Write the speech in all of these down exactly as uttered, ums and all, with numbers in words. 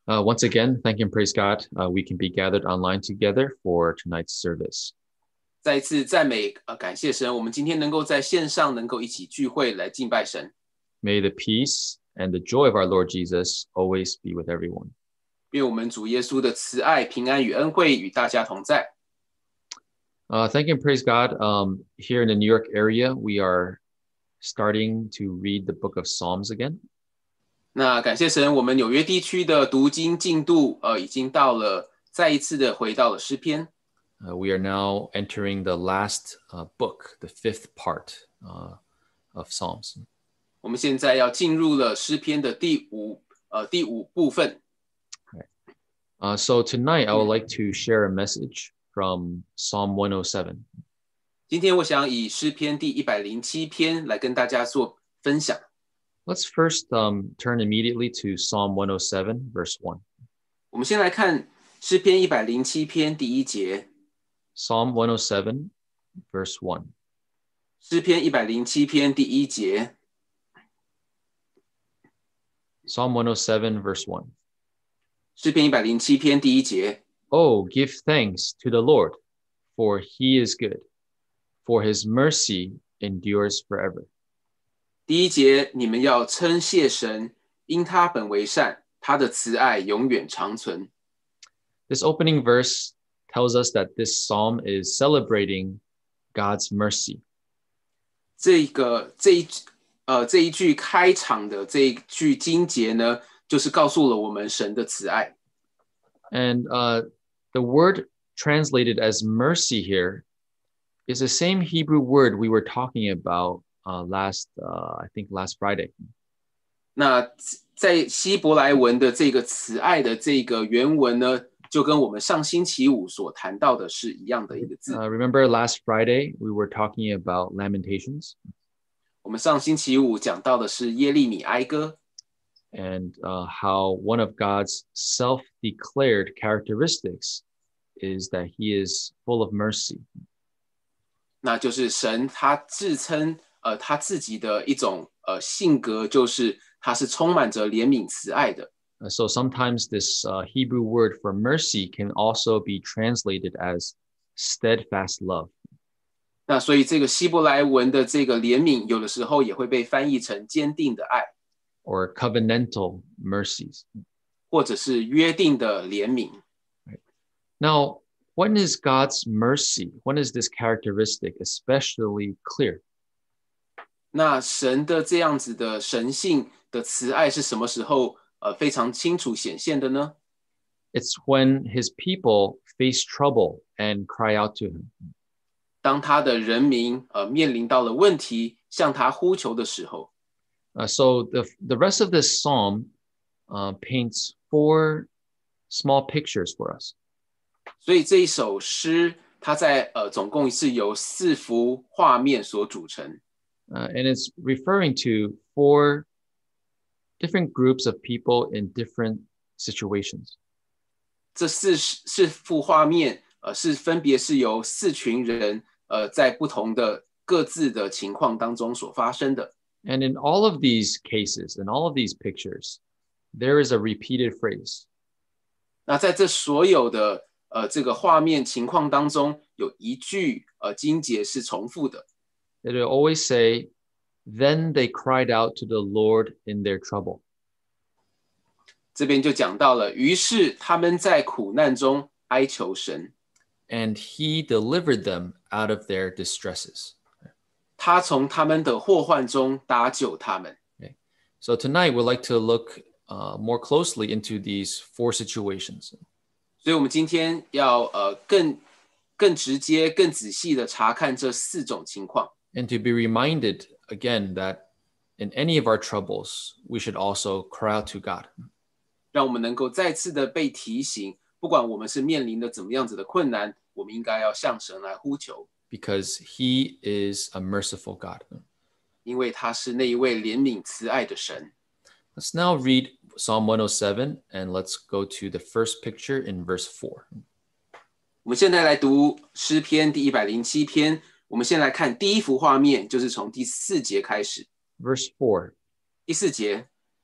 Uh, once again, thank and praise God. Uh, we can be gathered online together for tonight's service. 再一次赞美呃感谢神，我们今天能够在线上能够一起聚会来敬拜神。 May the peace and the joy of our Lord Jesus always be with everyone. 愿我们主耶稣的慈爱、平安与恩惠与大家同在。 Uh, thank and praise God. Um, here in the New York area, we are starting to read the book of Psalms again. 那感谢神，我们纽约地区的读经进度呃已经到了，再一次的回到了诗篇。 Uh, we are now entering the last uh, book, the fifth part uh, of Psalms. 我们现在要进入了诗篇的第五呃第五部分。 Uh, so tonight, I would like to share a message from Psalm one oh seven. 今天我想以诗篇第一百零七篇来跟大家做分享。 Let's first um, turn immediately to Psalm one oh seven, verse one. 我们先来看诗篇一百零七篇第一节。 Psalm one oh seven, verse one. 诗篇一百零七篇第一节。 Psalm one oh seven, verse one. 诗篇一百零七篇第一节。 Oh, give thanks to the Lord, for he is good, for his mercy endures forever. 第一节，你们要称谢神，因他本为善，他的慈爱永远长存。 This opening verse tells us that this psalm is celebrating God's mercy. 这个这一呃这一句开场的这一句经节呢，就是告诉了我们神的慈爱。 And uh, the word translated as mercy here is the same Hebrew word we were talking about uh, last, uh, I think last Friday. 那在希伯来文的这个慈爱的这个原文呢，就跟我们上星期五所谈到的是一样的一个字。 Uh, remember last Friday, we were talking about Lamentations? 我们上星期五讲到的是耶利米哀歌。 And uh, how one of God's self-declared characteristics is that he is full of mercy. 那就是神他自称呃他自己的一种呃性格，就是他是充满着怜悯慈爱的。 Uh, so sometimes this uh, Hebrew word for mercy can also be translated as steadfast love. 那所以这个希伯来文的这个怜悯，有的时候也会被翻译成坚定的爱， or covenantal mercies. 或者是约定的怜悯。 Now, when is God's mercy? When is this characteristic especially clear? 那神的这样子的神性的慈爱是什么时候呃非常清楚显现的呢？ It's when his people face trouble and cry out to him. 当他的人民呃面临到了问题，向他呼求的时候。 Uh, so the, the rest of this psalm uh, paints four small pictures for us. 所以这一首诗，它在呃总共是由四幅画面所组成。 Uh, and it's referring to four different groups of people in different situations. 这四四幅画面，呃，是分别是由四群人，呃，在不同的各自的情况当中所发生的。 And in all of these cases, in all of these pictures, there is a repeated phrase. 那在这所有的呃这个画面情况当中，有一句呃经节是重复的。 It will always say, then they cried out to the Lord in their trouble. 这边就讲到了，于是他们在苦难中哀求神， And he delivered them out of their distresses. 他从他们的祸患中搭救他们。 Okay. So tonight we'd like to look uh, more closely into these four situations. 所以我们今天要呃更更直接、更仔细的查看这四种情况。 And to be reminded again that in any of our troubles, we should also cry out to God. 让我们能够再次的被提醒，不管我们是面临的怎么样子的困难，我们应该要向神来呼求， Because he is a merciful God. 因为他是那一位怜悯慈爱的神。 Let's now read Psalm one oh seven and let's go to the first picture in verse four. 我们现在来读诗篇第一百零七篇，我们先来看第一幅画面，就是从第四节开始。 Verse four, 第四节，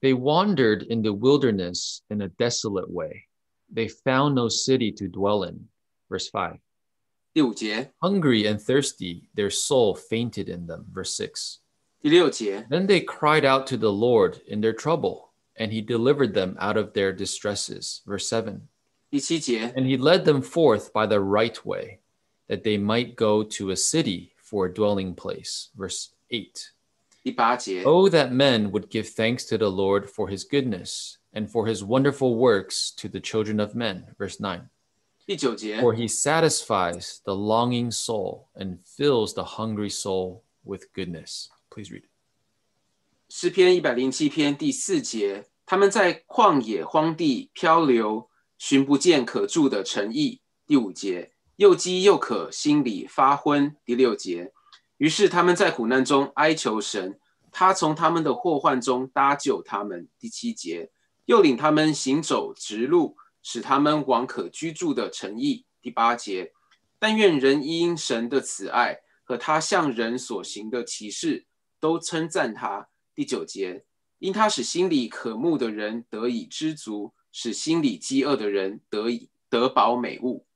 They wandered in the wilderness in a desolate way. They found no city to dwell in. Verse five. 第五节， Hungry and thirsty, their soul fainted in them. Verse six. 第六节， Then they cried out to the Lord in their trouble, and he delivered them out of their distresses. Verse seven. 第七节， And he led them forth by the right way, that they might go to a city for a dwelling place. Verse eight. 第八节， Oh, that men would give thanks to the Lord for his goodness and for his wonderful works to the children of men. Verse nine. 第九节， For he satisfies the longing soul and fills the hungry soul with goodness. Please read. 诗篇一百零七篇第四节，他们在旷野荒地漂流，寻不见可住的城邑。第五节，又饥又渴，心里发昏。第六节，于是他们在苦难中哀求神，他从他们的祸患中搭救他们。第七节，又领他们行走直路，使他们往可居住的城邑。第八节，但愿人因神的慈爱和他向人所行的奇事，都称赞他。第九节，因他使心里渴慕的人得以知足，使心里饥饿的人得以得饱美物。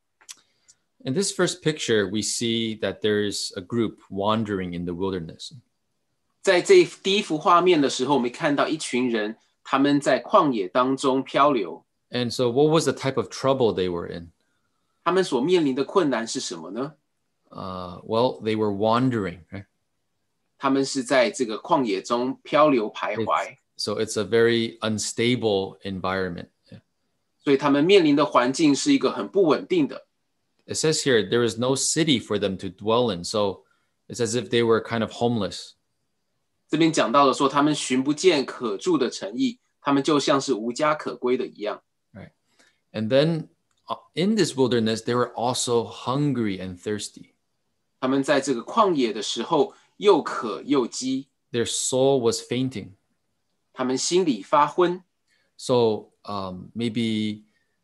In this first picture, we see that there's a group wandering in the wilderness. 在这第一幅画面的时候，我们看到一群人，他们在旷野当中漂流。 And so, what was the type of trouble they were in? 他们所面临的困难是什么呢？ Uh, well, they were wandering, right? 他们是在这个旷野中漂流徘徊， So it's a very unstable environment. 所以他们面临的环境是一个很不稳定的。 It says here there is no city for them to dwell in. So it's as if they were kind of homeless. 这边讲到了说，他们寻不见可住的城邑，他们就像是无家可归的一样。 Right. And then in this wilderness, they were also hungry and thirsty. 他们在这个旷野的时候又渴又饥， Their soul was fainting. 他们心里发昏。 So um, maybe,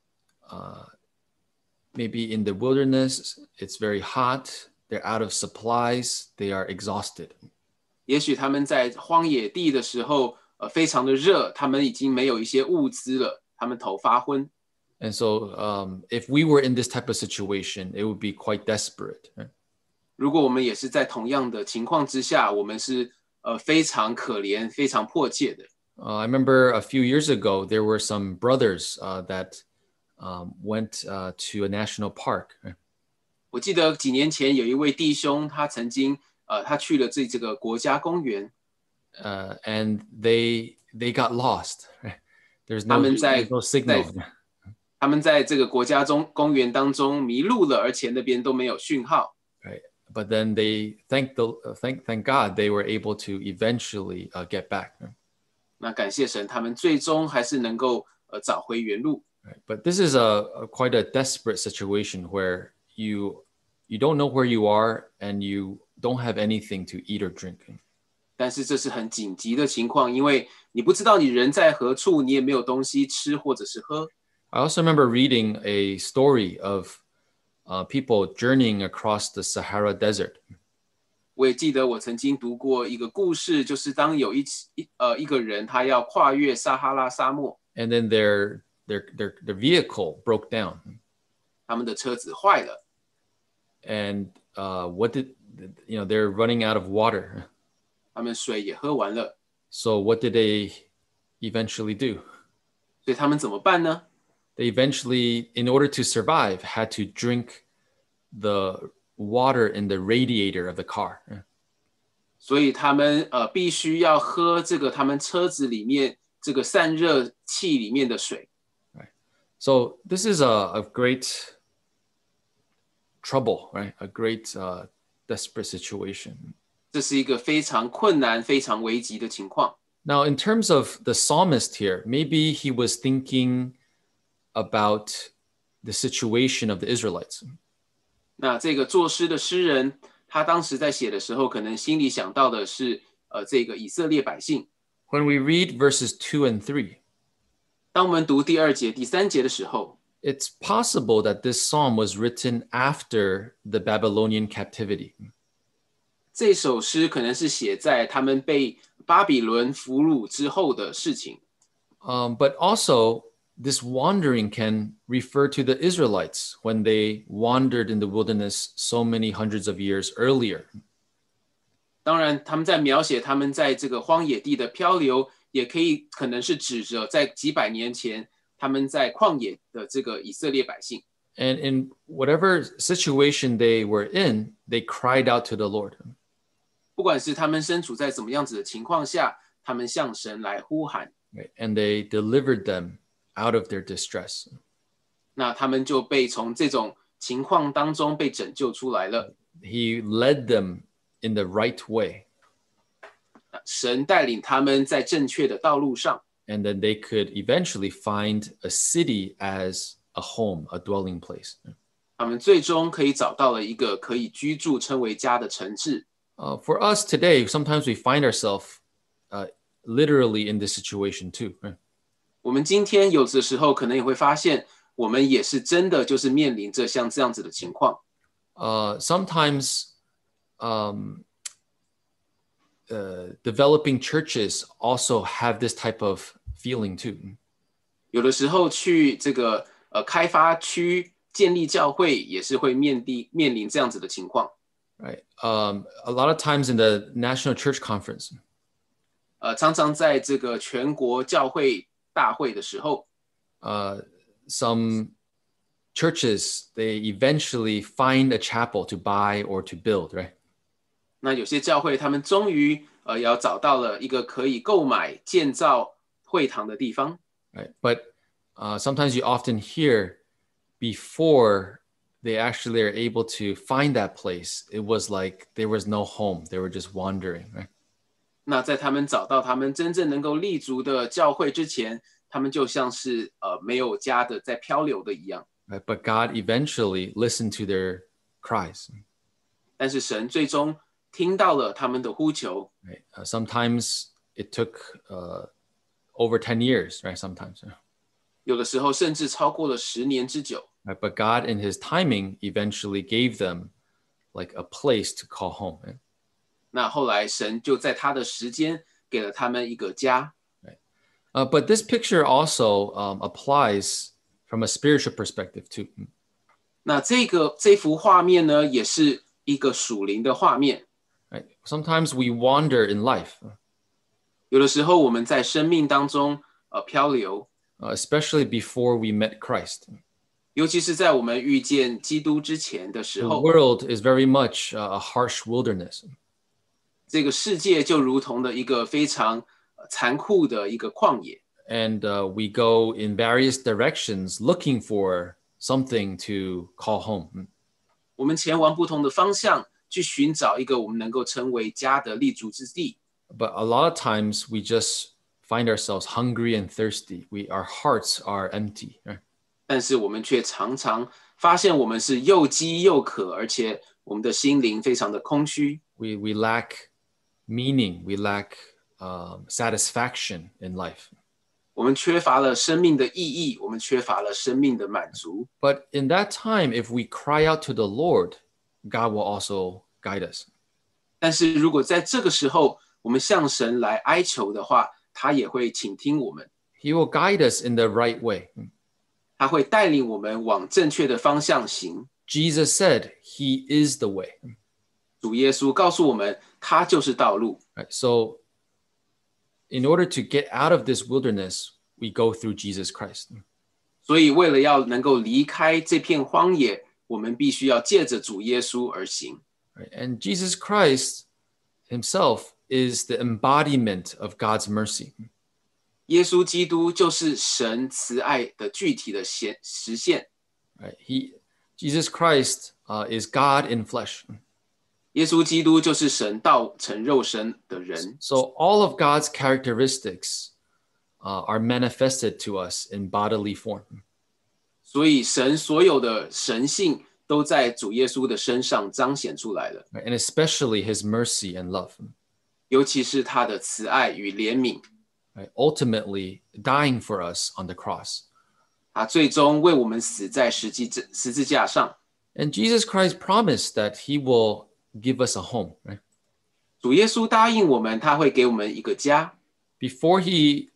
uh, maybe in the wilderness, it's very hot. They're out of supplies. They are exhausted. 也许他们在荒野地的时候，呃，非常的热，他们已经没有一些物资了，他们头发昏。 And so um, if we were in this type of situation, it would be quite desperate. Right? 如果我们也是在同样的情况之下，我们是呃非常可怜、非常迫切的。 Uh, I remember a few years ago, there were some brothers uh, that um, went uh, to a national park. 我记得几年前有一位弟兄，他曾经呃他去了这这个国家公园， Uh, and they they got lost. Right? There's 他 no, 们在 there's no signal. 在他们在这个国家中公园当中迷路了，而且那边都没有讯号。 Right. But then they thank the uh, thank thank God they were able to eventually uh, get back. Right? 那感谢神，他们最终还是能够呃找回原路。 Right. But this is a, a quite a desperate situation where you you don't know where you are and you don't have anything to eat or drink. 但是这是很紧急的情况，因为你不知道你人在何处，你也没有东西吃或者是喝。 I also remember reading a story of uh, people journeying across the Sahara Desert. 我也记得我曾经读过一个故事，就是当有一一呃一个人他要跨越撒哈拉沙漠， And then their their their their vehicle broke down. 他们的车子坏了， And uh, what did you know? They're running out of water. 他们水也喝完了， So what did they eventually do? 所以他们怎么办呢？ They eventually, in order to survive, had to drink the water in the radiator of the car. 所以他们呃必须要喝这个他们车子里面这个散热器里面的水。 So this is a, a great trouble, right? A great uh, desperate situation. 这是一个非常困难、非常危急的情况。 Now, in terms of the psalmist here, maybe he was thinking about the situation of the Israelites. 那这个作诗的诗人，他当时在写的时候，可能心里想到的是，呃，这个以色列百姓。 When we read verses two and three, 当我们读第二节、第三节的时候， it's possible that this psalm was written after the Babylonian captivity. 这首诗可能是写在他们被巴比伦俘虏之后的事情。 Um, but also, this wandering can refer to the Israelites when they wandered in the wilderness so many hundreds of years earlier. 当然，他们在描写他们在这个荒野地的漂流，也可以可能是指着在几百年前他们在旷野的这个以色列百姓。 And in whatever situation they were in, they cried out to the Lord. 不管是他们身处在怎么样子的情况下，他们向神来呼喊。 Right? And they delivered them out of their distress. 那他们就被从这种情况当中被拯救出来了。 He led them in the right way. 神带领他们在正确的道路上。 And then they could eventually find a city as a home, a dwelling place. 他们最终可以找到了一个可以居住、称为家的城市。 Uh, for us today, sometimes we find ourselves uh, literally in this situation too. Right? 我们今天有的时候可能也会发现，我们也是真的就是面临着像这样子的情况。 Uh, sometimes um, uh, developing churches also have this type of feeling too. 有的时候去这个呃开发区建立教会，也是会面临面临这样子的情况。 Right. Um, a lot of times in the National Church Conference, 呃，常常在这个全国教会大会的时候， uh, some churches, they eventually find a chapel to buy or to build, right? 那有些教会他们终于呃要找到了一个可以购买建造会堂的地方。 Right. But uh, sometimes you often hear before they actually are able to find that place, it was like there was no home. They were just wandering, right? 那在他们找到他们真正能够立足的教会之前，他们就像是呃没有家的在漂流的一样。 Right? But God eventually listened to their cries. 但是神最终听到了他们的呼求。 Right? Uh, sometimes it took uh, over ten years, right? Sometimes. 有的时候甚至超过了十年之久。 Right? But God in his timing eventually gave them like a place to call home. Right? 那后来神就在他的时间给了他们一个家。 Right. Uh, but this picture also um, applies from a spiritual perspective too. 那这个这幅画面呢，也是一个属灵的画面。 Right? Sometimes we wander in life. 有的时候我们在生命当中呃漂流， Uh, especially before we met Christ. 尤其是在我们遇见基督之前的时 The 候， world is very much uh, a harsh wilderness. 这个世界就如同的一个非常呃残酷的一个旷野。 And uh, we go in various directions looking for something to call home. 我们前往不同的方向，去寻找一个我们能够成为家的立足之地。 But a lot of times we just find ourselves hungry and thirsty. We, our hearts are empty. Right? 但是我们却常常发现我们是又饥又渴，而且我们的心灵非常的空虚。 We, we lack meaning. We lack um, satisfaction in life. 我们缺乏了生命的意义，我们缺乏了生命的满足。 But in that time, if we cry out to the Lord, God will also guide us. 但是如果在这个时候，我们向神来哀求的话，他也会倾听我们， He will guide us in the right way. 他会带领我们往正确的方向行。 Jesus said, He is the way. 主耶稣告诉我们，他就是道路。 Right? So, in order to get out of this wilderness, we go through Jesus Christ. 所以为了要能够离开这片荒野，我们必须要借着主耶稣而行。 Right? And Jesus Christ Himself is the embodiment of God's mercy. 耶稣基督就是神慈爱的具体的显实现。 Right? He, Jesus Christ uh, is God in flesh. 耶稣基督就是神道成肉身的人。 So all of God's characteristics uh, are manifested to us in bodily form. 所以神所有的神性都在主耶稣的身上彰显出来了， Right? And especially His mercy and love. 尤其是他的慈爱与怜悯。 Right? Ultimately dying for us on the cross. 他最终为我们死在十字十字架上。 And Jesus Christ promised that He will give us a home. Right? 主耶稣答应我们，他会给我们一个家。 Before he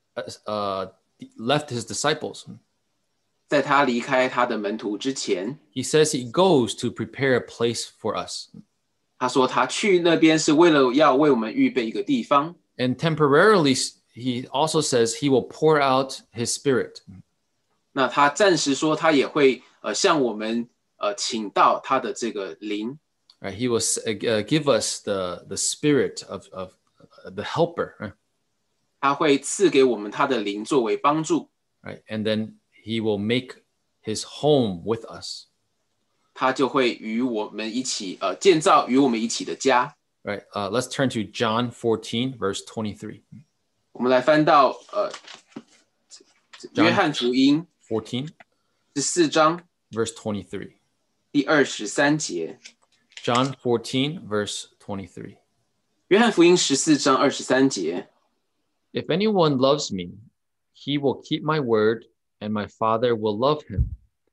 uh, left his disciples, 在他离开他的门徒之前， he says he goes to prepare a place for us. 他说他去那边是为了要为我们预备一个地方。 And temporarily, he also says he will pour out his spirit. 那他暂时说他也会呃向我们呃请到他的这个灵。 Right? He will uh, give us the, the spirit of, of the helper. Right? 他会赐给我们他的灵作为帮助。 Right? And then he will make his home with us. 他就会与我们一起呃建造与我们一起的家。 Right. Uh, let's turn to John fourteen, verse twenty-three. 我们来翻到呃约翰福音 fourteen, 十四章 verse twenty-three. 第二十三节。 John fourteen, verse twenty-three. 约翰福音十四章二十三节。 If anyone loves me, he will keep my word, and my Father will love him,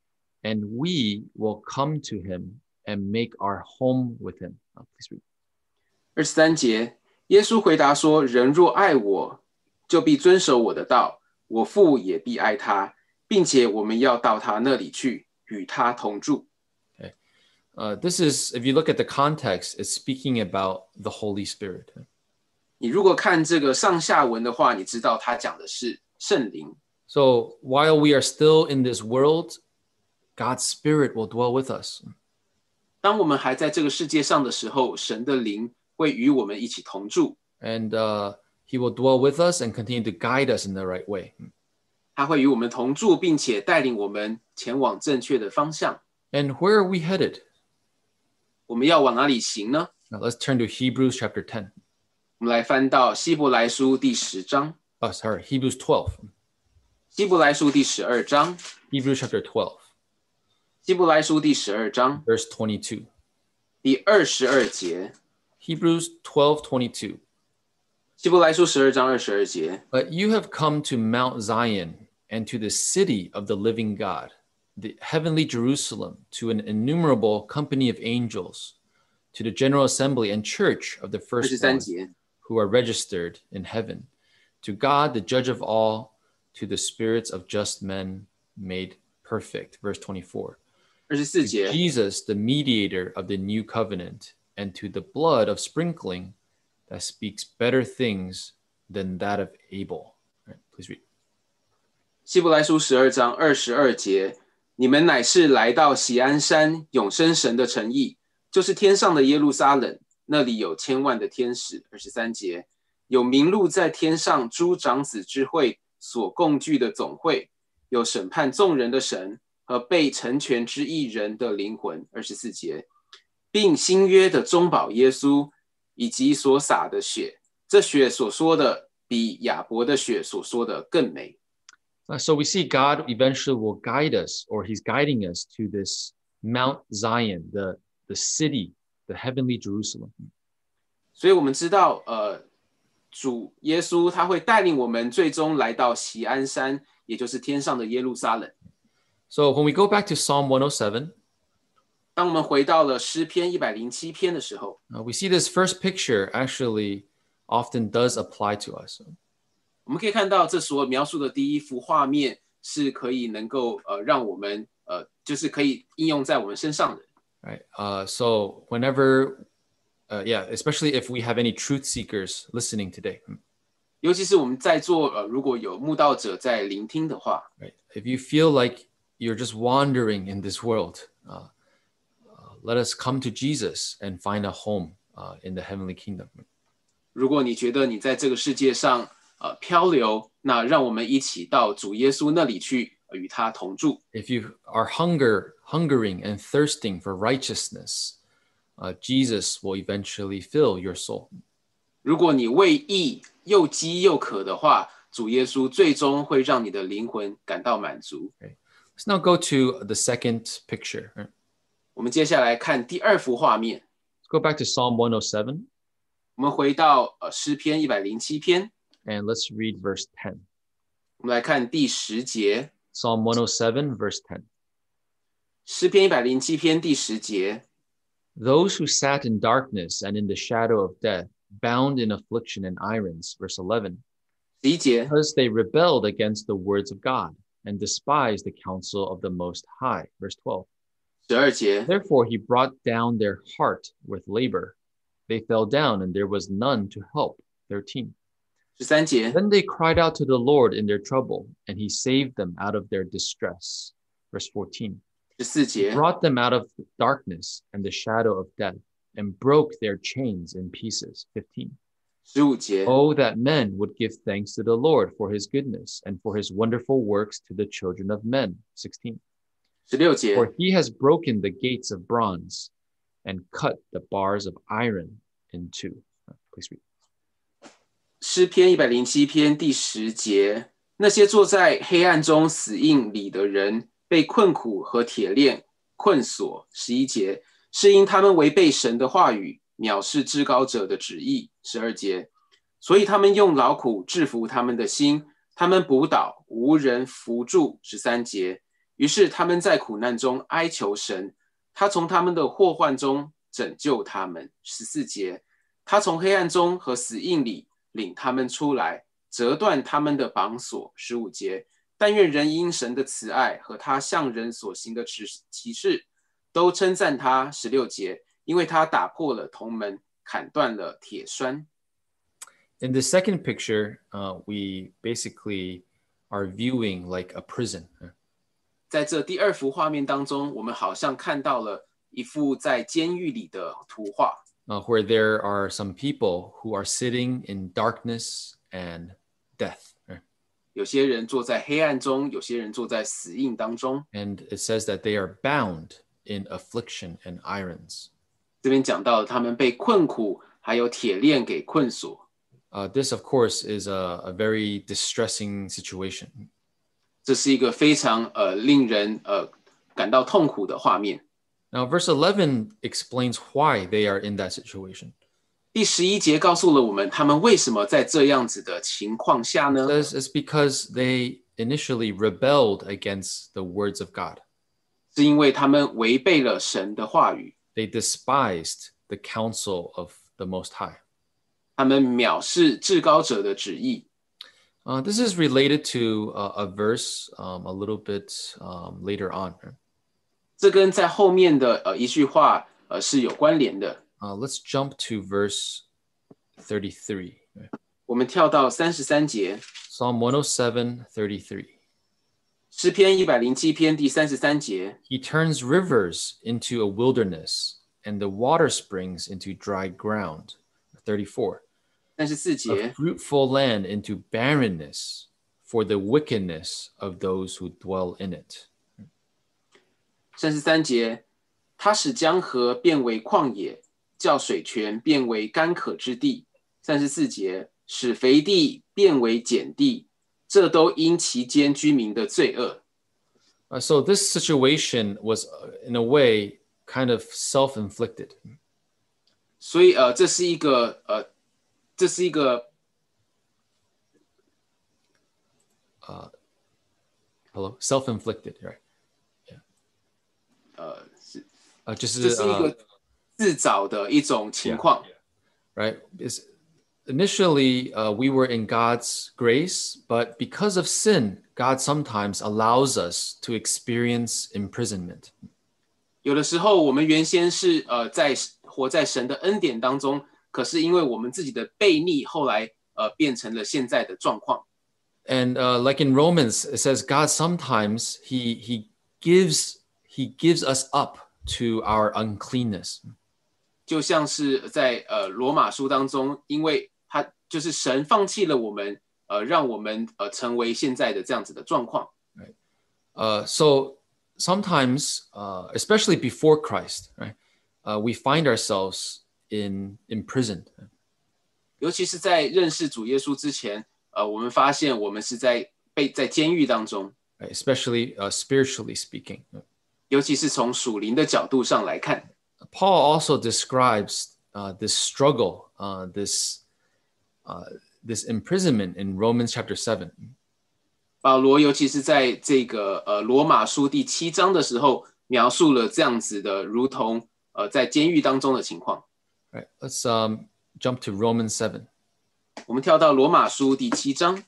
and we will come to him and make our home with him. Oh, please read. 二十三节，耶稣回答说：“人若爱我，就必遵守我的道，我父也必爱他，并且我们要到他那里去，与他同住。” Okay. Uh, this is, if you look at the context, it's speaking about the Holy Spirit. 你如果看这个上下文的话，你知道他讲的是圣灵。 So while we are still in this world, God's Spirit will dwell with us. 当我们还在这个世界上的时候，神的灵会与我们一起同住。 And uh, he will dwell with us and continue to guide us in the right way. 他会与我们同住，并且带领我们前往正确的方向。 And where are we headed? 我们要往哪里行呢？ Now let's turn to Hebrews chapter ten. 我们来翻到希伯来书第十章。 Oh, sorry, Hebrews twelve. 希伯来书第十二章。 Hebrews chapter twelve. 希伯来书第十二章 verse twenty-two. 第二十二节。 Hebrews twelve twenty-two. 希伯来书十二章二十二节。 But you have come to Mount Zion and to the city of the living God, the heavenly Jerusalem, to an innumerable company of angels, to the general assembly and church of the 二十 firstborn 三节。 who are registered in heaven, to God, the judge of all, to the spirits of just men made perfect. Verse twenty-four. 二十四 To 节。 Jesus, the mediator of the new covenant, and to the blood of sprinkling that speaks better things than that of Abel. All right, please read. 希伯来书十二章二十二节，你们乃是来到锡安山永生神的城邑，就是天上的耶路撒冷，那里有千万的天使。二十三节，有名录在天上诸长子之会所共聚的总会，有审判众人的神和被成全之一人的灵魂。二十四节，并新约的中保耶稣，以及所洒的血，这血所说的比亚伯的血所说的更美。 Uh, so we see God eventually will guide us, or he's guiding us to this Mount Zion, the, the city, the heavenly Jerusalem. 所以我们知道，呃，主耶稣他会带领我们最终来到锡安山，也就是天上的耶路撒冷。 So when we go back to Psalm one oh seven, 当我们回到了诗篇一百零七篇的时候， uh, we see this first picture actually often does apply to us. 我们可以看到这所描述的第一幅画面是可以能够呃让我们呃就是可以应用在我们身上的。 Right. Uh, so whenever, uh, yeah, especially if we have any truth seekers listening today, 尤其是我们在座呃如果有慕道者在聆听的话， right? If you feel like you're just wandering in this world, uh, uh, let us come to Jesus and find a home uh, in the heavenly kingdom. 如果你觉得你在这个世界上呃漂流，那让我们一起到主耶稣那里去，呃与他同住。 If you are hunger, hungering and thirsting for righteousness, uh, Jesus will eventually fill your soul. 如果你为义又饥又渴的话，主耶稣最终会让你的灵魂感到满足。 Okay. Let's now go to the second picture. Right? 我们接下来看第二幅画面， Let's go back to Psalm one oh seven 我们回到呃诗篇一百零七篇， and let's read verse ten. 我们来看第十节， Psalm one oh seven, verse ten. 诗篇一百零七篇第十节， Those who sat in darkness and in the shadow of death bound in affliction and irons. Verse eleven. 十一节， Because they rebelled against the words of God and despised the counsel of the Most High. Verse twelve. 十二节， Therefore he brought down their heart with labor. They fell down and there was none to help. thirteen. 十三节， Then they cried out to the Lord in their trouble, and he saved them out of their distress. Verse fourteen. 十四 He 节， brought them out of darkness and the shadow of death and broke their chains in pieces. fifteen. 十五节， Oh, that men would give thanks to the Lord for his goodness and for his wonderful works to the children of men. sixteen. 十六节， For he has broken the gates of bronze and cut the bars of iron in two. Please read. 诗篇一百零七篇第十节，那些坐在黑暗中死荫里的人，被困苦和铁链困锁。十一节，是因他们违背神的话语，藐视至高者的旨意。十二节，所以他们用劳苦制服他们的心，他们仆倒，无人扶助。十三节，于是他们在苦难中哀求神，他从他们的祸患中拯救他们。十四节，他从黑暗中和死荫里领他们出来，折断他们的绑索。十五节，但愿人因神的慈爱和他向人所行的奇事，都称赞他。十六节，因为他打破了铜门，砍断了铁栓。 In the second picture, uh, we basically are viewing like a prison. 在这第二幅画面当中，我们好像看到了一幅在监狱里的图画。 Uh, where there are some people who are sitting in darkness and death. Right? 有些人坐在黑暗中，有些人坐在死荫当中。 And it says that they are bound in affliction and irons. 这边讲到他们被困苦，还有铁链给困锁。 Uh, this, of course, is a, a very distressing situation. 这是一个非常呃令人呃感到痛苦的画面。 Now, verse eleven explains why they are in that situation. 第十一节告诉了我们，他们为什么在这样子的情况下呢？ It says it's because they initially rebelled against the words of God. 是因为他们违背了神的话语， They despised the counsel of the Most High. 他们藐视至高者的旨意。 Uh, this is related to uh, a verse um, a little bit um, later on. 这跟在后面的呃一句话呃是有关联的。 Uh, let's jump to verse thirty-three. 我们跳到三十三节， Psalm one oh seven, thirty-three. 诗篇一百零七篇第三十三节， He turns rivers into a wilderness and the water springs into dry ground. thirty-four. 三十四 A 节， fruitful land into barrenness for the wickedness of those who dwell in it. 三十三节，他使江河变为旷野，叫水泉变为干渴之地。三十四节，使肥地变为碱地，这都因其间居民的罪恶。 Uh, so this situation was, uh, in a way, kind of self-inflicted. 所以呃，这是一个呃，这是一个 Hello, self-inflicted, right? 呃，是 Uh, 就是这是一 uh, 个自找的一种情况。 right? Is initially uh, we were in God's grace, but because of sin, God sometimes allows us to experience imprisonment. 有的时候我们原先是呃在活在神的恩典当中，可是因为我们自己的悖逆，后来呃变成了现在的状况。 And uh, like in Romans, it says God sometimes he he gives he gives us up to our uncleanness. 就像是在呃罗马书当中，因为他就是神放弃了我们，呃，让我们呃成为现在的这样子的状况。 Uh, so sometimes, uh, especially before Christ, right, uh, we find ourselves in imprisoned. 尤其是在认识主耶稣之前，呃，我们发现我们是在被在监狱当中， Right? Especially uh, spiritually speaking. 尤其是从属灵的角度上来看。 Paul also describes uh, this struggle, uh, this uh, this imprisonment in Romans chapter seven. 保罗尤其是在这个呃罗马书第七章的时候，描述了这样子的，如同呃在监狱当中的情况。 Right? Let's um, jump to Romans seven. 我们跳到罗马书第七章，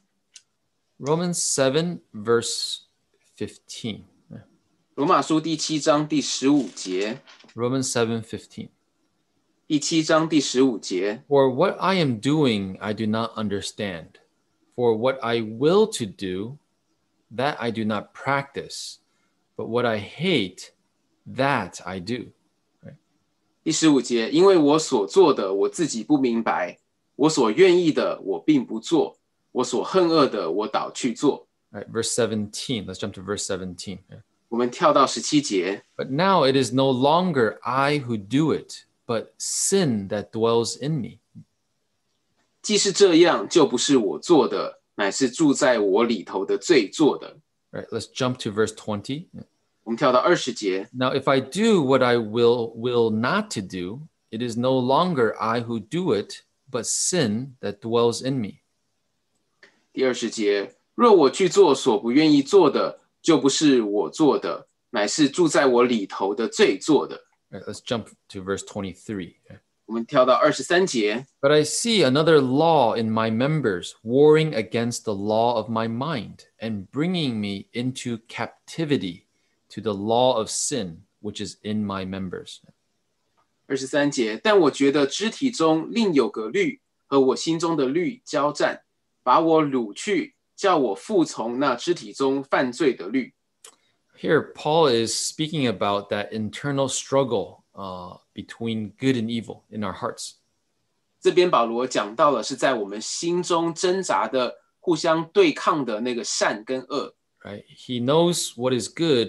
Romans seven, verse fifteen. 罗马书第七章第十五节， Romans seven, fifteen. 第七章第十五节。 For what I am doing, I do not understand. For what I will to do, that I do not practice. But what I hate, that I do. 第十五节，因为我所做的我自己不明白，我所愿意的我并不做，我所恨恶的我倒去做。 Right, verse seventeen. Let's jump to verse seventeen. 我们跳到十七节， But now it is no longer I who do it, but sin that dwells in me. 既是这样，就不是我做的，乃是住在我里头的罪做的。 Right, let's jump to verse twenty. 我们跳到二十节， Now, if I do what I will will not to do, it is no longer I who do it, but sin that dwells in me. 第二十节，若我去做所不愿意做的，就不是我做的，乃是住在我里头的罪做的。 Right, let's jump to verse twenty-three. 我们跳到二十三节， But I see another law in my members, warring against the law of my mind, and bringing me into captivity to the law of sin, which is in my members. 二十三节，但我觉得肢体中另有个律和我心中的律交战，把我掳去，叫我服从那肢体中犯罪的律。 Here, Paul is speaking about that internal struggle uh, between good and evil in our hearts. 这边保罗讲到了是在我们心中挣扎的、互相对抗的那个善跟恶。 Right? He knows what is good,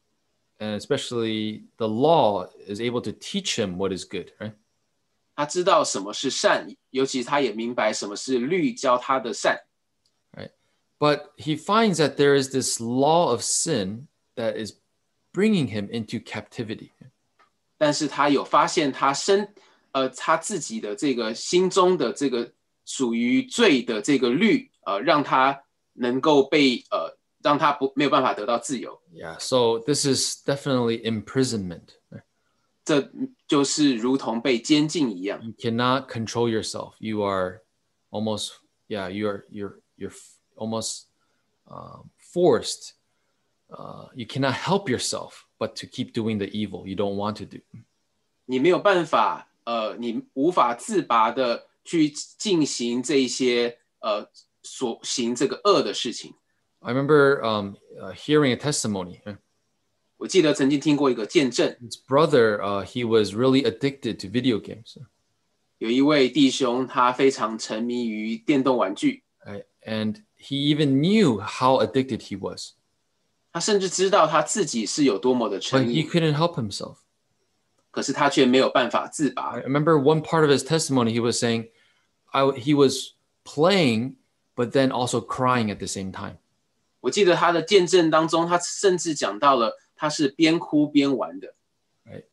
and especially the law is able to teach him what is good. Right? 他知道什么是善，尤其他也明白什么是律教他的善。 Right? But he finds that there is this law of sin that is bringing him into captivity. 但是他有发现他身呃他自己的这个心中的这个属于罪的这个律，呃，让他能够被呃让他不没有办法得到自由。 Yeah, so this is definitely imprisonment. 这就是如同被监禁一样。 You cannot control yourself. You are almost, yeah, you're you're you're almost uh, forced. Uh, you cannot help yourself but to keep doing the evil you don't want to do. 你没有办法，呃，你无法自拔的去进行这些呃所行这个恶的事情。 I remember um, uh, hearing a testimony. 我记得曾经听过一个见证， His brother, uh, he was really addicted to video games. 有一位弟兄他非常沉迷于电动玩具， Right? And he even knew how addicted he was, 他甚至知道他自己是有多么的 but 沉 he 迷， couldn't help himself. 可是他却没有办法自拔 I。remember one part of his testimony, he was saying I, he was playing, but then also crying at the same time. 我记得他的见证当中，他甚至讲到了他是边哭边玩的， Right?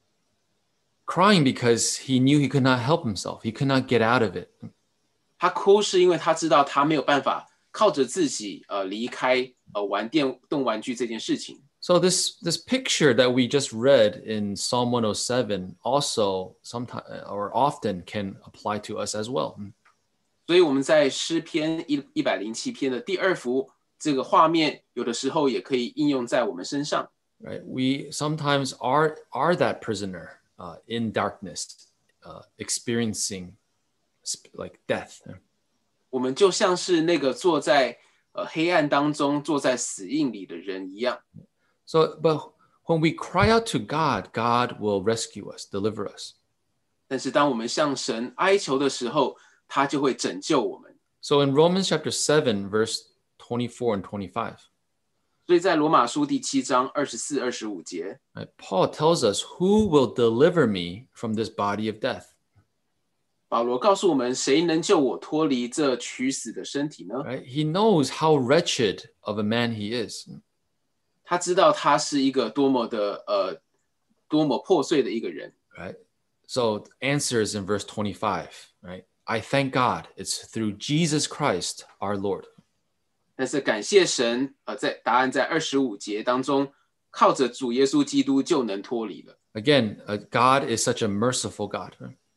Crying because he knew he could not help himself. He could not get out of it. 他哭是因为他知道他没有办法靠着自己呃离开呃玩电动玩具这件事情。 So this this picture that we just read in Psalm one oh seven also sometimes or often can apply to us as well. 所以我们在诗篇一一百零七篇的第二幅这个画面，有的时候也可以应用在我们身上。 Right? We sometimes are are that prisoner uh, in darkness, uh, experiencing sp- like death. 我们就像是那个坐在呃黑暗当中、坐在死荫里的人一样。 So, but when we cry out to God, God will rescue us, deliver us. 但是当我们向神哀求的时候，他就会拯救我们。 So in Romans chapter seven, verse twenty-four and twenty-five, 所以在罗马书第七章二十四、二十五节， right, Paul tells us, "Who will deliver me from this body of death?" 保罗告诉我们：谁能救我脱离这取死的身体呢？ Right? He knows how wretched of a man he is. 他知道他是一个多么的呃多么破碎的一个人。 Right? So the answer is in verse twenty-five. Right? I thank God it's through Jesus Christ our Lord. 但是感谢神，呃，在答案在二十五节当中，靠着主耶稣基督就能脱离了。 Again, uh, God is such a merciful God. Right?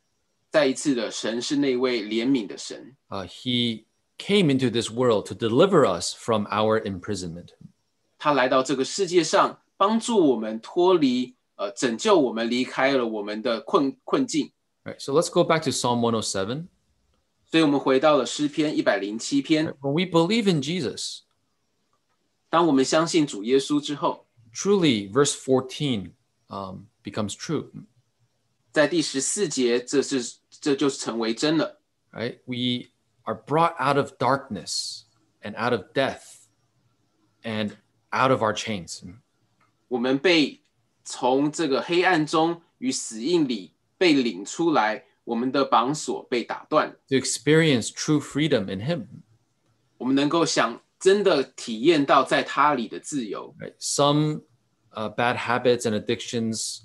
再一次的，神是那位怜悯的神。 Uh, he came into this world to deliver us from our imprisonment. 他来到这个世界上，帮助我们脱离，呃，拯救我们离开了我们的困困境。 Right, so let's go back to Psalm one oh seven. 所以我们回到了诗篇一百零七篇。 Right, when we believe in Jesus, 当我们相信主耶稣之后， truly, verse fourteen um, becomes true. 在第十四节，这是这就成为真了。 Right, we are brought out of darkness and out of death and out of our chains. 我们被从这个黑暗中与死荫里被领出来，我们的绑锁被打断， to experience true freedom in Him. 我们能够想真的体验到在他里的自由。 Right? Some uh, bad habits and addictions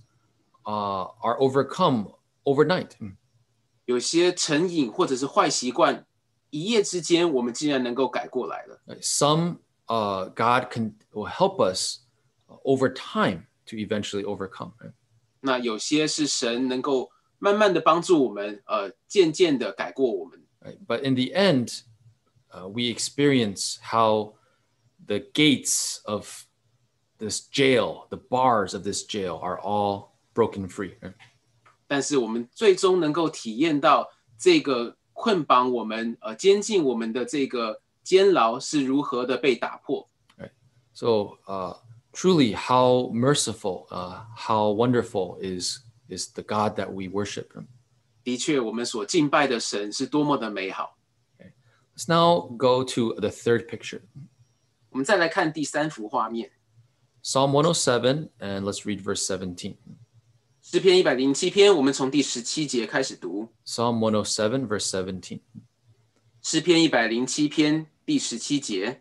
uh, are overcome overnight. 有些成瘾或者是坏习惯，一夜之间我们竟然能够改过来了。 Right? Some uh, God can will help us over time to eventually overcome. Right? 那有些是神能够慢慢的帮助我们，呃，渐渐的改过我们。 Right? But in the end, uh, we experience how the gates of this jail, the bars of this jail, are all broken free. Right? 但是我们最终能够体验到这个捆绑我们、呃监禁我们的这个监牢是如何的被打破。 Right? So uh, truly, how merciful, uh, how wonderful is is the God that we worship. 的确，我们所敬拜的神是多么的美好。 Let's now go to the third picture. 我们再来看第三幅画面， Psalm one oh seven, and let's read verse seventeen. 诗篇一百零七篇，我们从第十七节开始读。 Psalm one oh seven, verse seventeen. 诗篇一百零七篇第十七节，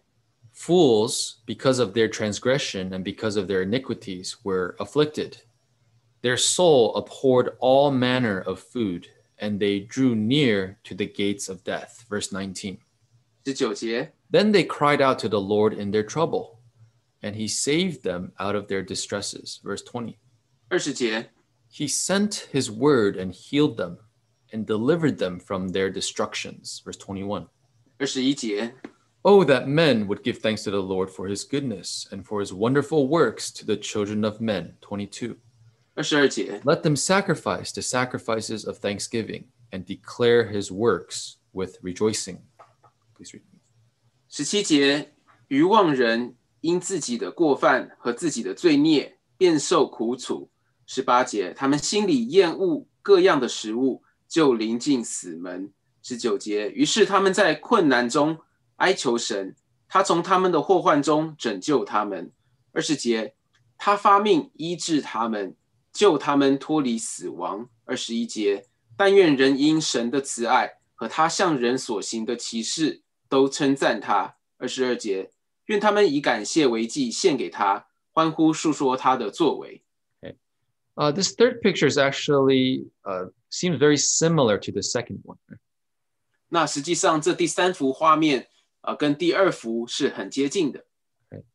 Fools, because of their transgression and because of their iniquities, were afflicted. Their soul abhorred all manner of food, and they drew near to the gates of death. Verse nineteen. 十九节， Then they cried out to the Lord in their trouble, and he saved them out of their distresses. Verse twenty. 二十节， He sent his word and healed them and delivered them from their destructions. Verse twenty-one. 二十一节， Oh, that men would give thanks to the Lord for his goodness and for his wonderful works to the children of men. twenty-two. 二十二节， Let them sacrifice the sacrifices of thanksgiving and declare his works with rejoicing. Please read. 十七节，愚妄人因自己的过犯和自己的罪孽，便受苦楚。十八节，他们心里厌恶各样的食物，就临近死门。十九节，于是他们在困难中哀求神，他从他们的祸患中拯救他们。二十节，他发命医治他们，救他们脱离死亡。二十一节，但愿人因神的慈爱和他向人所行的奇事都称赞他。二十二节，愿他们以感谢为祭献给他，欢呼述说他的作为。 Okay. Uh, this third picture is actually uh, seems very similar to the second one. 那实际上这第三幅画面，呃，跟第二幅是很接近的。 Okay.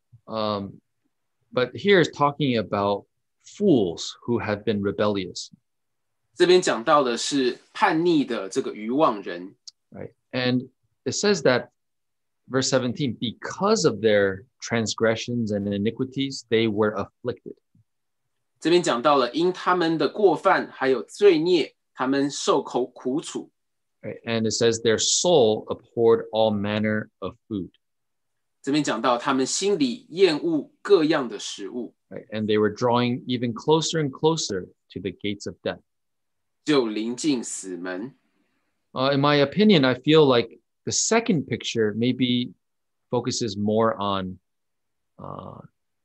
Um, but here is talking about fools who have been rebellious. 这边讲到的是叛逆的这个愚妄人， Right? And it says that verse seventeen, because of their transgressions and iniquities, they were afflicted. 这边讲到了因他们的过犯还有罪孽，他们受苦苦楚。 Right? And it says their soul abhorred all manner of food. 这边讲到他们心里厌恶各样的食物， Right? And they were drawing even closer and closer to the gates of death. 就临近死门。 Uh, in my opinion, I feel like the second picture maybe focuses more on uh,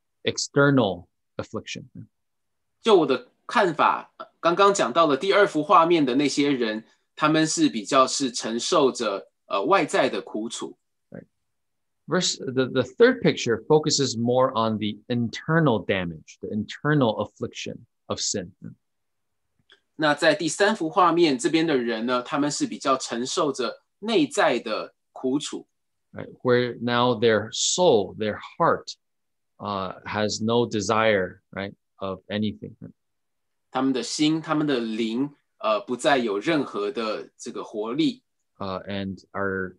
external affliction. 就我的看法，刚刚讲到了第二幅画面的那些人，他们是比较是承受着呃外在的苦楚。 Verse the, the third picture focuses more on the internal damage, the internal affliction of sin. 那在第三幅画面这边的人呢，他们是比较承受着内在的苦楚， Right? Where now their soul, their heart, uh, has no desire, right, of anything. 他们的心、他们的灵呃不再有任何的这个活力。 Uh, and are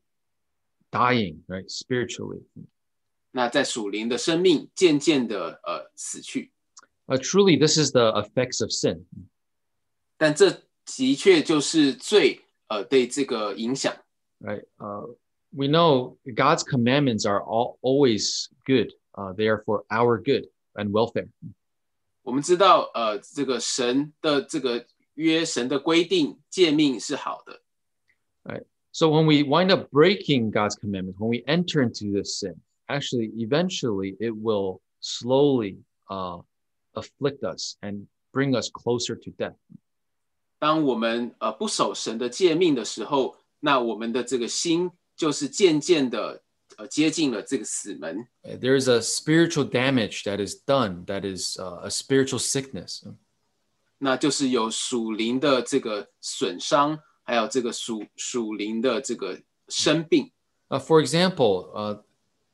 dying, right, spiritually. 那在属灵的生命渐渐的呃死去。 Uh, truly, this is the effects of sin. 但这的确就是罪呃对这个影响。 Right? Uh, we know God's commandments are all, always good. Uh, they are for our good and welfare. 我们知道呃这个神的这个约神的规定诫命是好的。 Right? So when we wind up breaking God's commandments, when we enter into this sin, actually, eventually, it will slowly uh, afflict us and bring us closer to death. 当我们呃不守神的诫命的时候，那我们的这个心就是渐渐的呃接近了这个死门。 There is a spiritual damage that is done, that is uh, a spiritual sickness. 那就是有属灵的这个损伤，还有这个属属灵的这个生病。 Uh, for example, uh,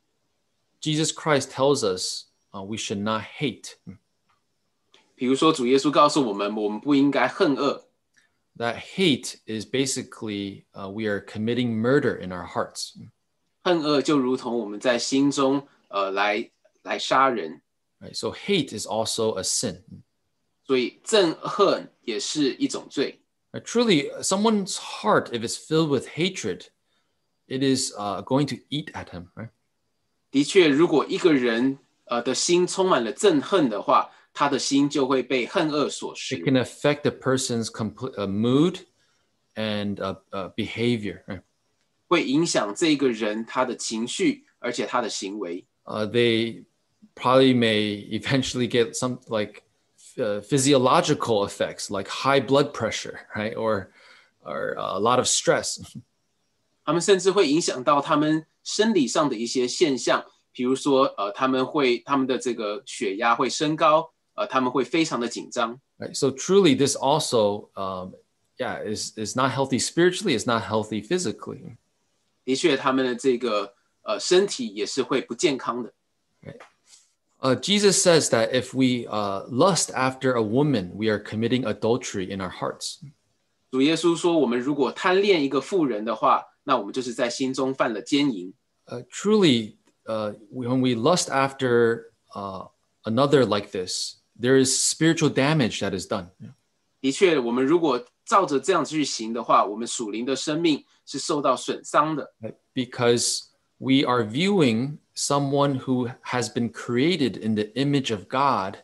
Jesus Christ tells us uh, we should not hate. 比如说，主耶稣告诉我们，我们不应该恨恶。 That hate is basically uh, we are committing murder in our hearts. 恨恶就如同我们在心中呃来来杀人。 Right? So hate is also a sin. 所以憎恨也是一种罪。 Right? Truly, someone's heart, if it's filled with hatred, it is uh, going to eat at him. Right? 的确，如果一个人呃的心充满了憎恨的话，他的心就会被恨恶所食。 It can affect the person's complete uh, mood and uh, uh, behavior. Right? 会影响这个人他的情绪，而且他的行为。 Uh, they probably may eventually get some like uh, physiological effects, like high blood pressure, right, or or a lot of stress. 他们甚至会影响到他们生理上的一些现象，比如说，呃，他们会他们的这个血压会升高，呃，他们会非常的紧张。 Right. So truly, this also, um, yeah, is is not healthy spiritually. It's not healthy physically. 的确，他们的这个呃身体也是会不健康的。 Right. Uh, Jesus says that if we uh, lust after a woman, we are committing adultery in our hearts. 主耶稣说，我们如果贪恋一个妇人的话，那我们就是在心中犯了奸淫。 Uh, truly, uh, when we lust after uh, another like this, there is spiritual damage that is done. 的确，我们如果照着这样去行的话，我们属灵的生命是受到损伤的。 Right? Because we are viewing someone who has been created in the image of God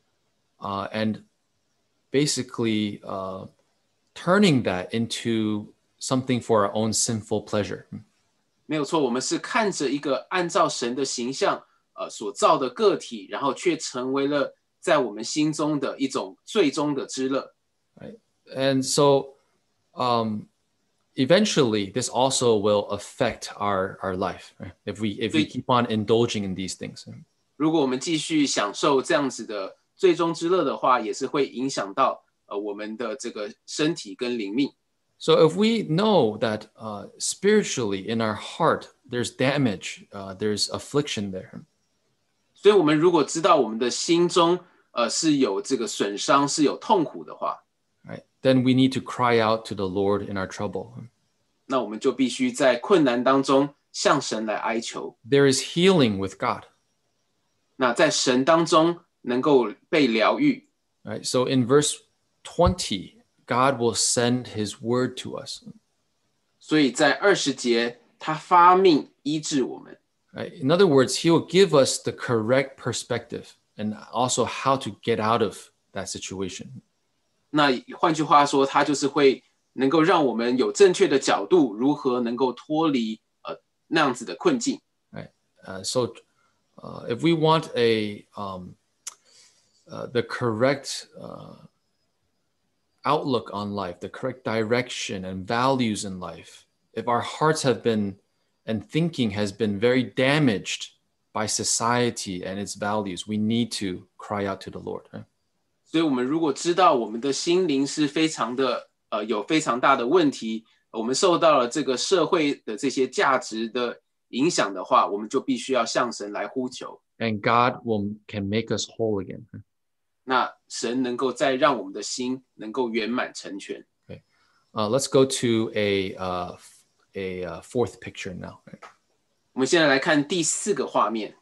uh, and basically uh, turning that into something for our own sinful pleasure. 没有错，我们是看着一个按照神的形象呃所造的个体，然后却成为了在我们心中的一种最终的之乐。 Right? And so um, eventually this also will affect our, our life, right? If we if we keep on indulging in these things. 如果我们继续享受这样子的最终之乐的话，也是会影响到呃我们的这个身体跟灵命。 So if we know that uh, spiritually in our heart there's damage, uh, there's affliction there. 所以我们如果知道我们的心中呃是有这个损伤，是有痛苦的话， Right? Then we need to cry out to the Lord in our trouble. 那我们就必须在困难当中向神来哀求。 There is healing with God. 那在神当中能够被疗愈。 Right? So in verse twenty, God will send his word to us. 所以在二十节，他发命医治我们。 Right? In other words, he will give us the correct perspective and also how to get out of that situation. 那换句话说，他就是会能够让我们有正确的角度，如何能够脱离呃那样子的困境。 Right? Uh, so uh, if we want a um, uh, the correct uh, outlook on life, the correct direction and values in life, if our hearts have been and thinking has been very damaged by society and its values, we need to cry out to the Lord. Right? 所以我们如果知道我们的心灵是非常的呃有非常大的问题，我们受到了这个社会的这些价值的影响的话，我们就必须要向神来呼求。 And God will can make us whole again. 那神能够再让我们的心能够圆满成全。 Uh, let's go to a, uh, a uh, fourth picture now. 我们现在来看第四个画面，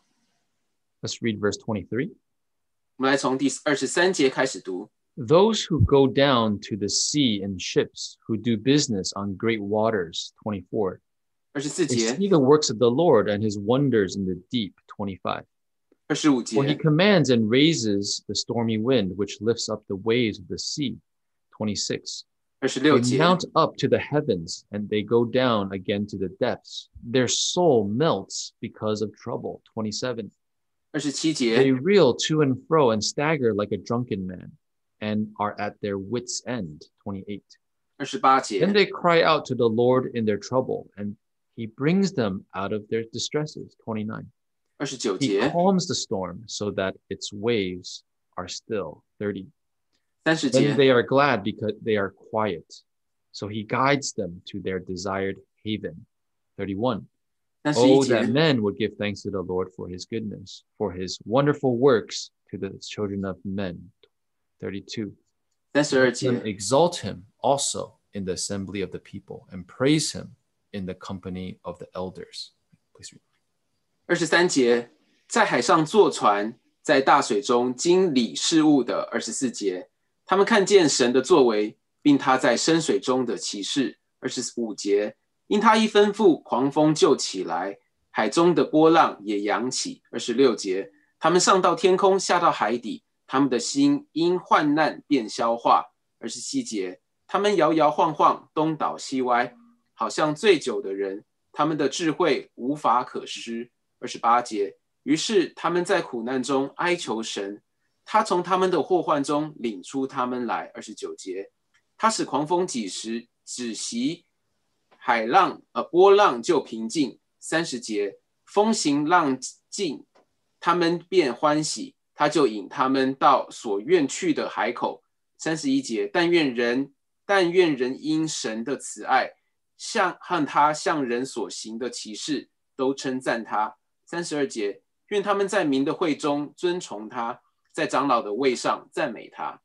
Let's read verse twenty-three. 我们来从第二十三节开始读。 Those who go down to the sea in ships, who do business on great waters, twenty-four. 二十四 They 节、 see the works of the Lord and his wonders in the deep, twenty-five. 二十五 For he 节、 commands and raises the stormy wind, which lifts up the waves of the sea, twenty-six. 二十六 They 节、 mount up to the heavens and they go down again to the depths. Their soul melts because of trouble, twenty-seven. 二十七 They 节、 reel to and fro and stagger like a drunken man and are at their wits' end, twenty-eight. 二十八节、 Then they cry out to the Lord in their trouble, and he brings them out of their distresses, twenty-nine. 二十九 He 节、 calms the storm so that its waves are still, thirty. 三十 Then 节、 they are glad because they are quiet. So he guides them to their desired haven, thirty-one. 三十一 Oh, 节、 that men would give thanks to the Lord for his goodness, for his wonderful works to the children of men, thirty-two. 三十二 Let them 节、 exalt him also in the assembly of the people and praise him in the company of the elders. Please read. 二十三节，在海上坐船，在大水中经理事务的二十四节，他们看见神的作为，并他在深水中的奇事。二十五节，因他一吩咐，狂风就起来，海中的波浪也扬起。二十六节，他们上到天空，下到海底，他们的心因患难便消化。二十七节，他们摇摇晃晃，东倒西歪，好像醉酒的人，他们的智慧无法可施。二十八节，于是他们在苦难中哀求神，他从他们的祸患中领出他们来。二十九节，他使狂风几时止息，海浪呃波浪就平静。三十节，风行浪静，他们便欢喜，他就引他们到所愿去的海口。三十一节，但愿人但愿人因神的慈爱，向和他向人所行的奇事，都称赞他。三十二节，愿他们在民的会中尊崇他，在长老的位上赞美他。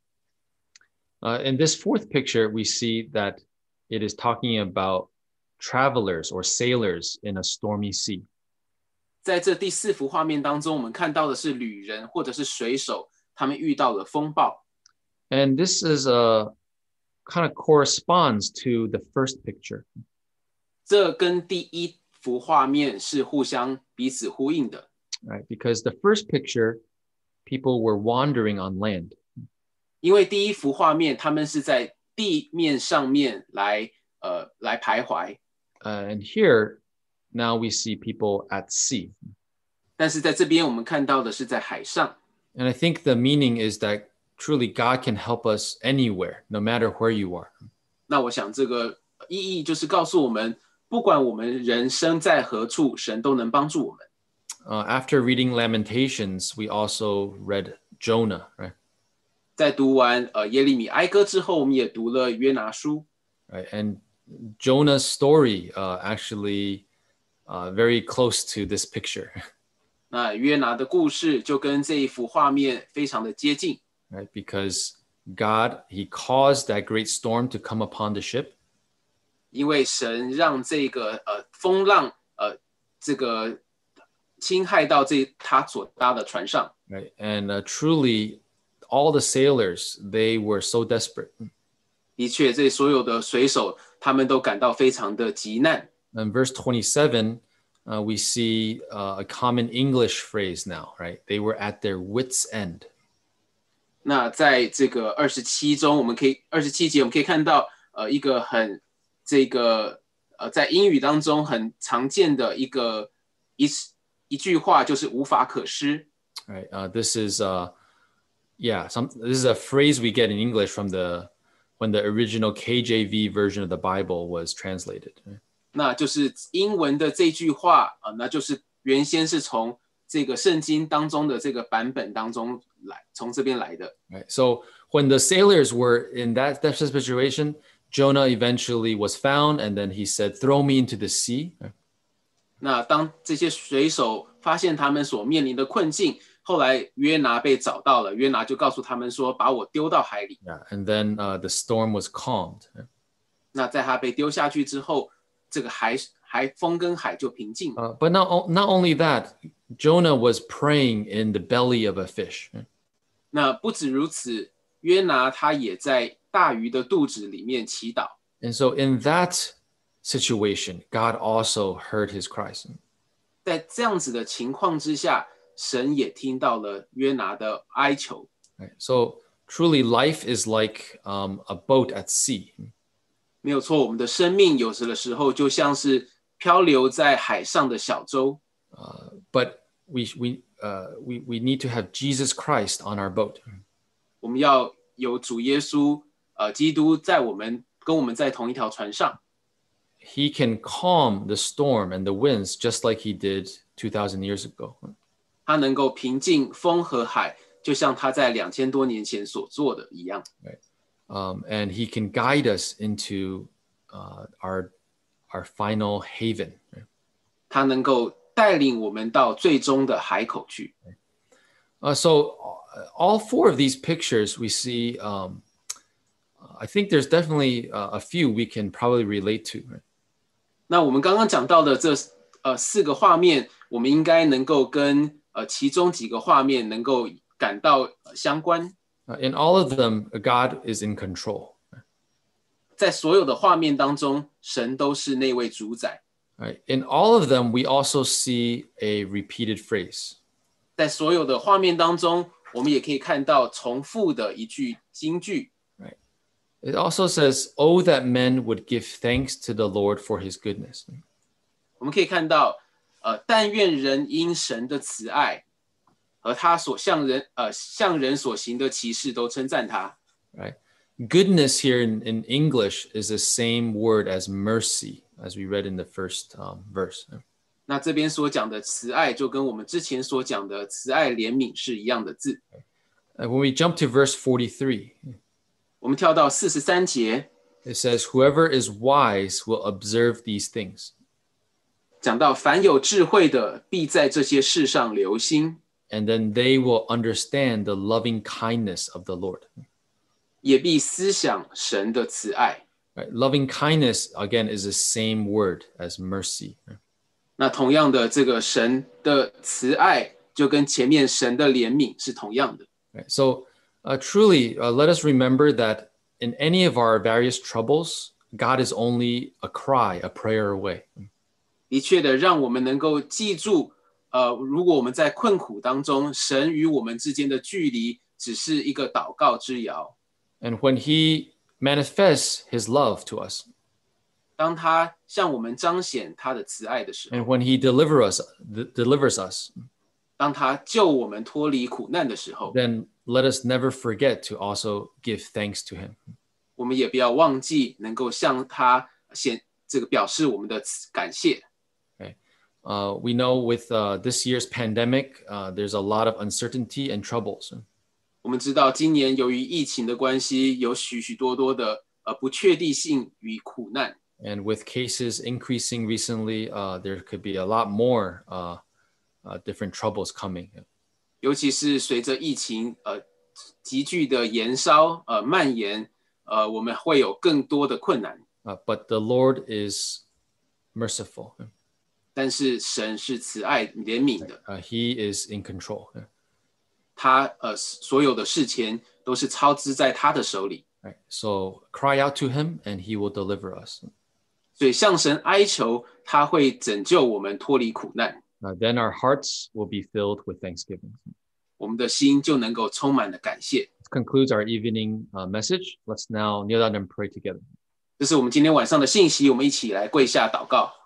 Uh, in this fourth picture, we see that it is talking about travelers or sailors in a stormy sea. 在这第四幅画面当中，我们看到的是旅人或者是水手，他们遇到了风暴。 And this is a kind of corresponds to the first picture. 这跟第一幅画面是互相彼此呼应的。 Right? Because the first picture, people were wandering on land. 因为第一幅画面，他们是在地面上面来呃来徘徊。 Uh, and here, now we see people at sea. 但是在这边我们看到的是在海上。 And I think the meaning is that truly God can help us anywhere, no matter where you are. 那我想这个意义就是告诉我们，不管我们人生在何处，神都能帮助我们。 Uh, after reading Lamentations, we also read Jonah, right? 在读完呃耶利米哀歌之后，我们也读了约拿书。 Right? And Jonah's story uh, actually uh, very close to this picture. 那约拿的故事就跟这一幅画面非常的接近。 Right? Because God, he caused that great storm to come upon the ship. 因为神让这个呃风浪呃这个侵害到这他所搭的船上。 Right? And uh, truly, all the sailors, they were so desperate. 的确，这所有的水手他们都感到非常的急难。 In verse twenty-seven, uh, we see uh, a common English phrase now, right? They were at their wits' end. 那在这个二十七中，我们可以二十七节我们可以看到呃一个很这个呃在英语当中很常见的一个一一句话就是无法可施。 Right? Uh, this is uh, yeah, some this is a phrase we get in English from the when the original K J V version of the Bible was translated. Right? 那就是英文的这句话啊、呃，那就是原先是从这个圣经当中的这个版本当中来，从这边来的。 Right. So when the sailors were in that, that situation, Jonah eventually was found, and then he said, "Throw me into the sea." Right? 那当这些水手发现他们所面临的困境，后来约拿被找到了，约拿就告诉他们说：“把我丢到海里。” Yeah, and then uh, the storm was calmed. Right? 那在他被丢下去之后，这个海海风跟海就平静了。 Uh, but not, not only that, Jonah was praying in the belly of a fish. 那不止如此，约拿他也在大鱼的肚子里面祈祷。 And so in that situation, God also heard his cries. 在这样子的情况之下，神也听到了约拿的哀求。 Right? So truly, life is like um, a boat at sea. 没有错，我们的生命有时的时候就像是漂流在海上的小舟。 Uh, but we we uh, we we need to have Jesus Christ on our boat. 我们要有主耶稣，呃，基督在我们跟我们在同一条船上。 He can calm the storm and the winds just like he did two thousand years ago. 他能够平静风和海，就像他在两千多年前所做的一样。 Right. Um, and he can guide us into uh, our our final haven. Right? 他能够带领我们到最终的海口去。 Uh, so all four of these pictures we see, um, I think there's definitely uh, a few we can probably relate to. Right? 那我们刚刚讲到的这呃四个画面，我们应该能够跟呃其中几个画面能够感到相关。 Uh, in all of them, God is in control. 在所有的画面当中，神都是那位主宰。 Right? In all of them, we also see a repeated phrase. 在所有的画面当中，我们也可以看到重复的一句金句。 Right? It also says, "Oh, that men would give thanks to the Lord for His goodness." 我们可以看到，呃，但愿人因神的慈爱和他所向人呃向人所行的奇事都称赞他。 Right? Goodness here in, in English is the same word as mercy, as we read in the first um, verse. 那这边所讲的慈爱，就跟我们之前所讲的慈爱怜悯是一样的字。 Uh, when we jump to verse forty-three, 我们跳到四十三节， it says, "Whoever is wise will observe these things." 讲到凡有智慧的，必在这些事上留心。 And then they will understand the loving kindness of the Lord. 也必思想神的慈爱。 Right? Loving kindness, again, is the same word as mercy. 那同样的，这个神的慈爱就跟前面神的怜悯是同样的。 Right? So uh, truly, uh, let us remember that in any of our various troubles, God is only a cry, a prayer away. 的确的，让我们能够记住，呃，如果我们在困苦当中，神与我们之间的距离只是一个祷告之遥。 And when He manifests His love to us, 当他向我们彰显他的慈爱的时候， and when He deliver us, th- delivers us, 当他救我们脱离苦难的时候， then let us never forget to also give thanks to Him. 我们也不要忘记能够向他显这个表示我们的感谢。 Okay. Uh, we know with uh, this year's pandemic, uh, there's a lot of uncertainty and troubles. 我们知道今年由于疫情的关系，有许许多多的呃不确定性与苦难。 And with cases increasing recently, uh, there could be a lot more uh, uh, different troubles coming. 尤其是随着疫情呃急剧的延烧呃蔓延，呃我们会有更多的困难。 Uh, but the Lord is merciful. 但是神是慈爱怜悯的， Uh, he is in control. 他呃所有的事情都是操之在他的手里。 Right? So cry out to Him, and He will deliver us. 所以向神哀求，他会拯救我们脱离苦难， Uh, then our hearts will be filled with thanksgiving. 我们的心就能够充满了感谢。 This concludes our evening uh, message. Let's now kneel down and pray together. 这是我们今天晚上的信息，我们一起来跪下祷告。